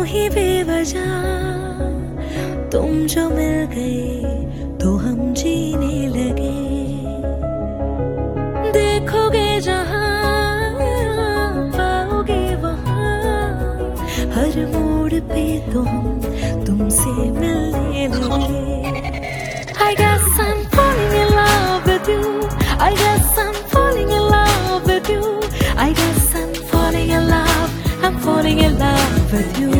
ही बेवजह तुम जो मिल गए तो हम जीने लगे। देखोगे जहां पाओगे वहां, हर मोड़ पे तो हम तुमसे मिलने लगे। I guess I'm falling in love with you. I guess I'm falling in love with you. I guess I'm falling in love. I'm falling in love with you.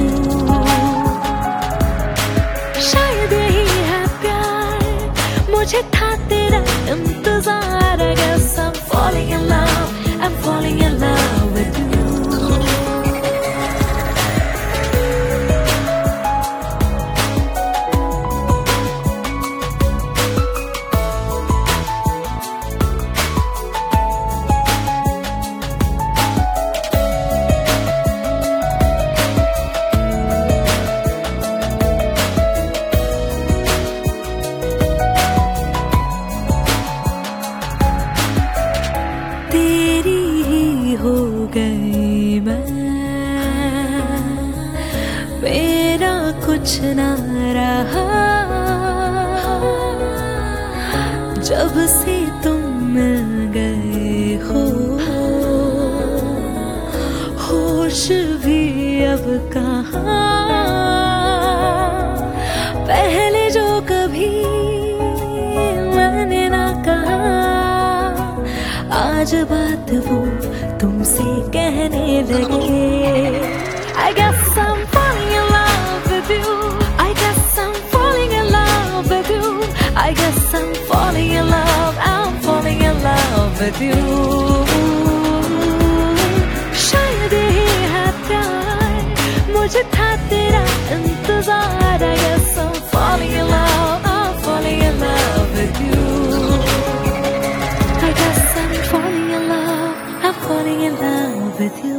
शायद यही है प्यार, मुझे था तेरा इंतजार। I guess I'm falling in love. I'm falling in love with you. तेरी ही हो गई मैं, मेरा कुछ ना रहा। जब से तुम मिल गए हो, होश भी अब कहाँ। पहले जो कभी मैंने ना कहा, आज बात वो तुमसे कहने लगे। I guess I'm falling in love with you. I guess I'm falling in love with you. I guess I'm falling in love. I'm falling in love with you. शायद यही है प्यार, मुझे था तेरा इंतजार। I guess I'm falling in love. I'm falling in love with you. Falling in love with you.